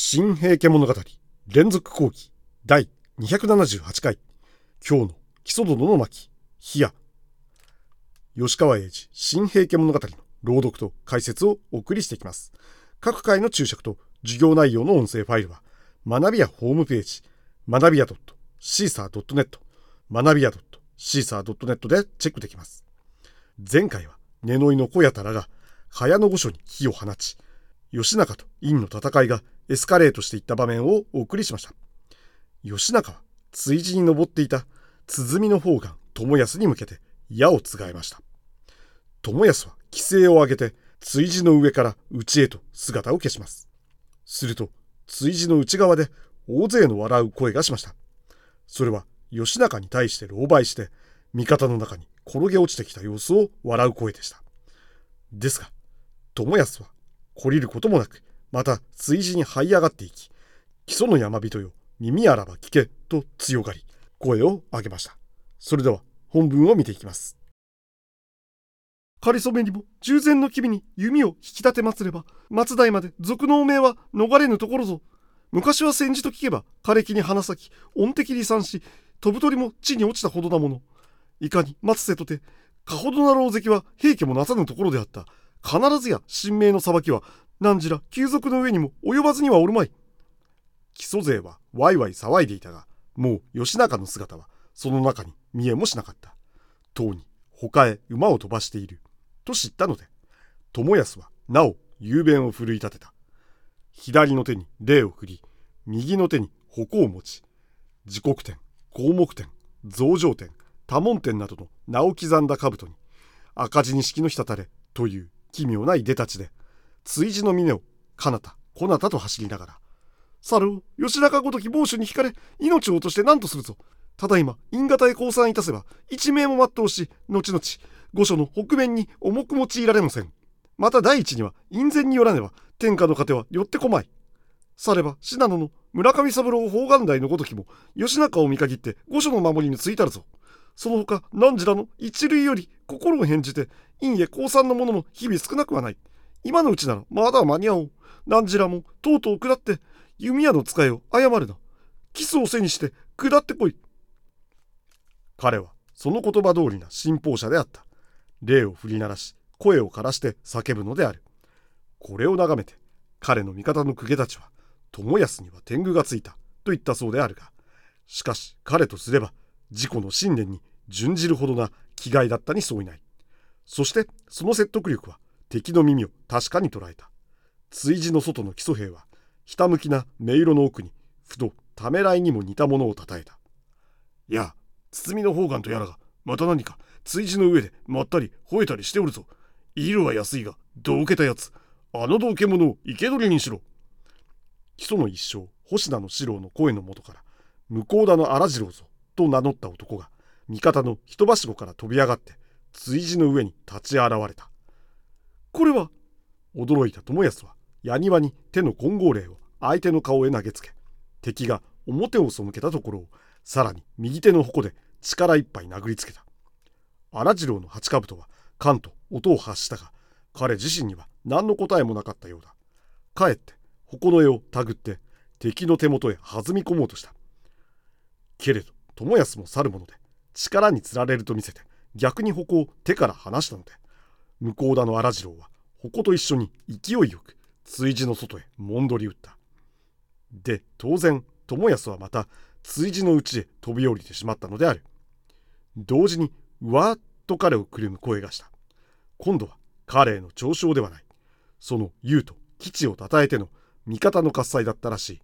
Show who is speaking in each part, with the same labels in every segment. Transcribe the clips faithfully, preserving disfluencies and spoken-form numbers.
Speaker 1: 新平家物語連続講義だいにひゃくななじゅうはちかい。今日の木曽殿の巻飛夜。吉川英治新平家物語の朗読と解説をお送りしていきます。各回の注釈と授業内容の音声ファイルは学びやホームページ学びや シーサードットネット 学びや シーサードットネット でチェックできます。前回は根の井の小屋たらが早野御所に火を放ち、義仲と院の戦いがエスカレートしていった場面をお送りしました。義仲は築地に登っていた鼓の方眼友康に向けて矢をつがえました。友康は奇声を上げて築地の上から内へと姿を消します。すると築地の内側で大勢の笑う声がしました。それは義仲に対して狼狽して味方の中に転げ落ちてきた様子を笑う声でした。ですが友康は懲りることもなく、また築地に這い上がっていき、木曽の山人よ、耳あらば聞けと強がり、声を上げました。それでは本文を見ていきます。かりそめにも従前の君に弓を引き立て祭れば、松代まで賊の汚名は逃れぬところぞ。昔は戦時と聞けば、枯れ木に花咲き、音的離散し、飛ぶ鳥も地に落ちたほどなもの。いかに松瀬とて、かほどなろう関は平家もなさぬところであった。必ずや神明の裁きは何時ら旧族の上にも及ばずにはおるまい。木曽勢はワイワイ騒いでいたが、もう義仲の姿はその中に見えもしなかった。とうに他へ馬を飛ばしていると知ったので、友康はなお雄弁を奮い立てた。左の手に礼を振り、右の手に矛を持ち、時刻天、項目天、増上天、多聞天などの名を刻んだ兜に赤字錦の滴れという奇妙ないでたちで、築地の峰をかなたこなたと走りながら、さるを義仲ごとき猛手に引かれ命を落として何とするぞ。ただいま因型へ降参いたせば一命も全うし、後々御所の北面に重く用いられません。また第一には院前によらねば天下の糧は寄ってこまい。されば信濃の村上三郎宝願台のごときも義仲を見限って御所の守りについたるぞ。その他何時らの一類より心を返じて院へ降参の者も日々少なくはない。今のうちならまだ間に合おう。何時らもとうとう下って弓矢の使いを誤るな。キスを背にして下ってこい。彼はその言葉通りな信奉者であった。礼を振り鳴らし声をからして叫ぶのである。これを眺めて彼の味方の公家たちは、友康には天狗がついたと言ったそうであるが、しかし彼とすれば自己の信念に準じるほどな気概だったに相違ない。そしてその説得力は敵の耳を確かに捉えた。築地の外の木曽兵はひたむきな音色の奥にふとためらいにも似たものをたたえた。いや、堤の方眼とやらがまた何か築地の上でまったり吠えたりしておるぞ。いるは安いがどうけたやつ、あの道化者を生け捕りにしろ。木曽の一将星名の四郎の声のもとから、向田の荒次郎ぞと名乗った男が味方の人ばしごから飛び上がって築地の上に立ち現れた。これは。驚いた友康は矢庭に手の金剛霊を相手の顔へ投げつけ、敵が表を背けたところをさらに右手の矛で力いっぱい殴りつけた。荒次郎の八兜はカンと音を発したが、彼自身には何の答えもなかったようだ。かえって矛の柄を手繰って敵の手元へ弾み込もうとした。けれど友康も去るもので、力につられると見せて逆に矛を手から離したので、向田の荒次郎は矛と一緒に勢いよく築地の外へもんどり打った。で当然友康はまた築地の内へ飛び降りてしまったのである。同時にうわーっと彼をくるむ声がした。今度は彼への嘲笑ではない、その勇と基地をたたえての味方の喝采だったらしい。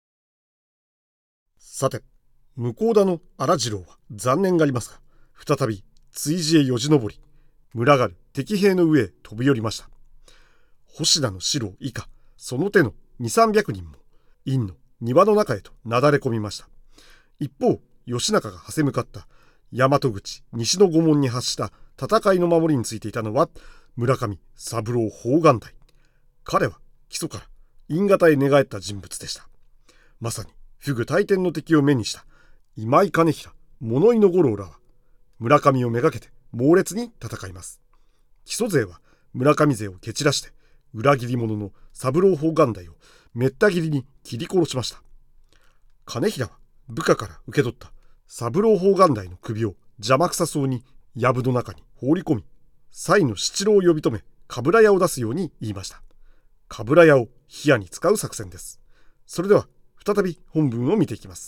Speaker 1: さて向田の荒次郎は残念がりますが、再び築地へよじ登り、群がる敵兵の上へ飛び降りました。星名の四郎以下その手のにさんびゃくにんも院の庭の中へとなだれ込みました。一方義仲がはせ向かった大和口西の御門に発した戦いの守りについていたのは村上三郎宝願台。彼は基礎から因型へ寝返った人物でした。まさに不倶大天の敵を目にした今井兼平物井の五郎らは村上をめがけて猛烈に戦います。木曽勢は村上勢を蹴散らして裏切り者の三郎宝願台をめった切りに切り殺しました。金平は部下から受け取った三郎砲丸台の首を邪魔くさそうに藪の中に放り込み、妻の七郎を呼び止め、鏑屋を出すように言いました。鏑屋を火矢に使う作戦です。それでは再び本文を見ていきます。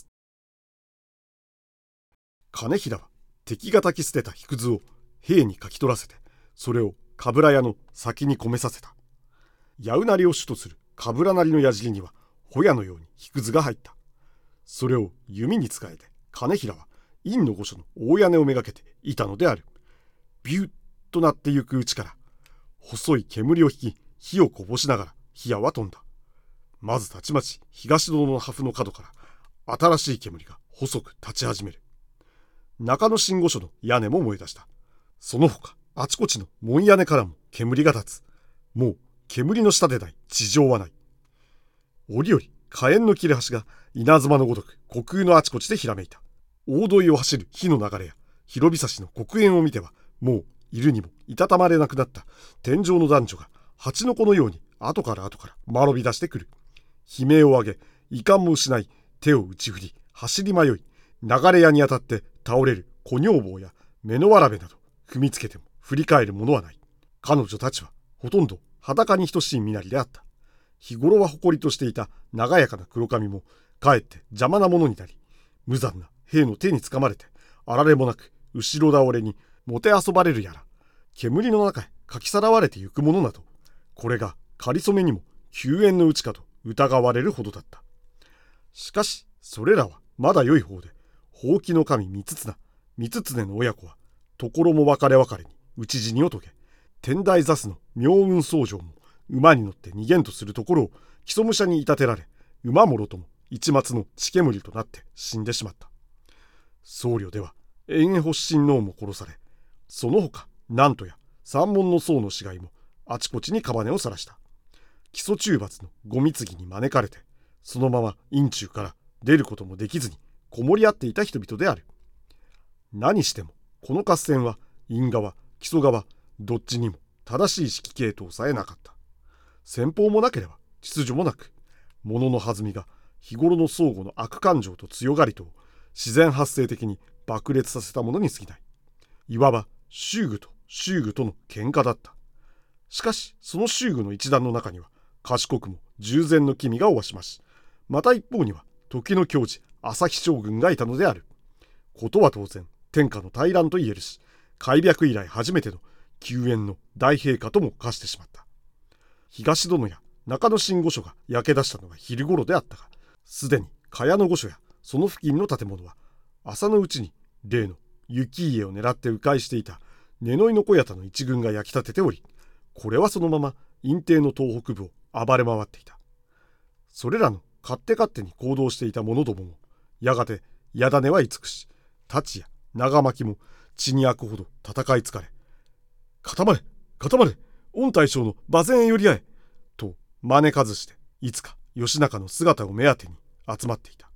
Speaker 1: 金平は敵が焚き捨てた木くずを兵にかき取らせて、それを鏑屋の先に込めさせた。矢うなりを主とする鏑なりの矢尻にはホヤのように木くずが入った。それを弓に使えて、金平は陰の御所の大屋根をめがけていたのである。ビュッとなってゆくうちから細い煙を引き、火をこぼしながら火矢は飛んだ。まずたちまち東殿の破風の角から新しい煙が細く立ち始める。中野新御所の屋根も燃え出した。その他あちこちの門屋根からも煙が立つ。もう煙の下でない地上はない。折々火炎の切れ端が稲妻のごとく虚空のあちこちでひらめいた。大問を走る火の流れや広々の黒煙を見ては、もういるにもいたたまれなくなった天上の男女が蜂の子のように後から後からまろび出してくる。悲鳴を上げ、遺憾も失い、手を打ち振り、走り迷い、流れ屋に当たって倒れる小女房や目のわらべなど、踏みつけても振り返るものはない。彼女たちはほとんど裸に等しい身なりであった。日頃は誇りとしていた長やかな黒髪も、かえって邪魔なものになり、無残な兵の手につかまれて、あられもなく後ろ倒れにもてあそばれるやら、煙の中へかきさらわれてゆくものなど、これがかりそめにも救援のうちかと疑われるほどだった。しかしそれらはまだ良い方で、ほうきの神三綱、三常の親子はところも別れ別れに討ち死にを遂げ、天台座主の妙雲僧正も馬に乗って逃げんとするところを木曽武者にいたてられ、馬もろとも一抹の血煙となって死んでしまった。僧侶では延々発神王も殺され、その他なんとや三門の僧の死骸もあちこちに屍を晒した。木曽中罰のご貢ぎに招かれて、そのまま院中から出ることもできずにこもり合っていた人々である。何してもこの合戦は院側木曽側どっちにも正しい指揮系統さえなかった。戦法もなければ秩序もなく、物の弾みが日頃の相互の悪感情と強がりとを自然発生的に爆裂させたものに過ぎない。いわば秀具と秀具との喧嘩だった。しかしその秀具の一団の中には賢くも従前の君がおわしまし、また一方には時の矜持朝日将軍がいたのである。ことは当然天下の大乱と言えるし、開闢以来初めての救援の大陛下とも化してしまった。東殿や中野新御所が焼け出したのが昼頃であったが、すでに茅野御所やその付近の建物は朝のうちに例の雪家を狙って迂回していた根の井の小屋田の一軍が焼き立てており、これはそのまま陰帝の東北部を暴れ回っていた。それらの勝手勝手に行動していた者どもも、やがて矢種は慈し、太刀や長巻も血にあくほど戦い疲れ、固まれ固まれ、御大将の馬前へ寄り合えと招かずして、いつか義仲の姿を目当てに集まっていた。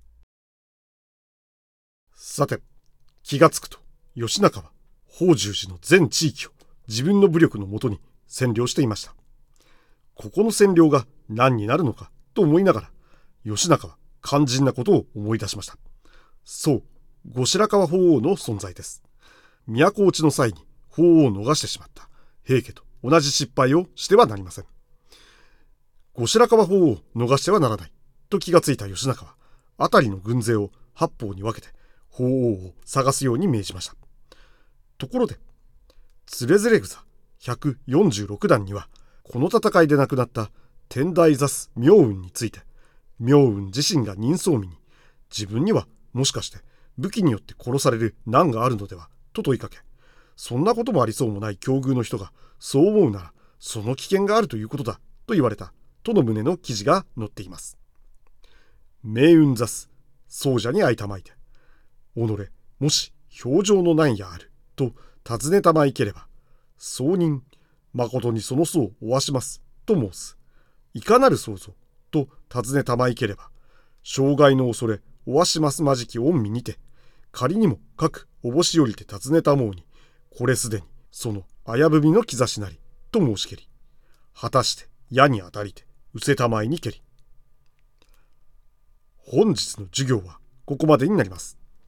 Speaker 1: さて、気がつくと義仲は法重寺の全地域を自分の武力のもとに占領していました。ここの占領が何になるのかと思いながら、義仲は肝心なことを思い出しました。そう、後白河法皇の存在です。都落ちの際に法皇を逃してしまった平家と同じ失敗をしてはなりません。後白河法皇を逃してはならないと気がついた義仲は、辺りの軍勢を八方に分けて法皇を探すように命じました。ところで、つれづれ草ひゃくよんじゅうろくだんには、この戦いで亡くなった天台座主妙雲について、妙雲自身が人相見に、自分にはもしかして武器によって殺される難があるのではと問いかけ、そんなこともありそうもない境遇の人がそう思うなら、その危険があるということだと言われたとの旨の記事が載っています。命運座主僧者に会いたまいて、己もし表情の難やあると尋ねたまいければ、僧人誠にその僧をおわしますと申す。いかなる僧ぞと尋ねたまいければ、障害の恐れおわしますまじき御身にて、仮にも各おぼしよりて尋ねたもうに、これすでにその危ぶみの兆しなりと申しけり、果たして矢に当たりてうせたまいにけり。 本日の授業はここまでになります。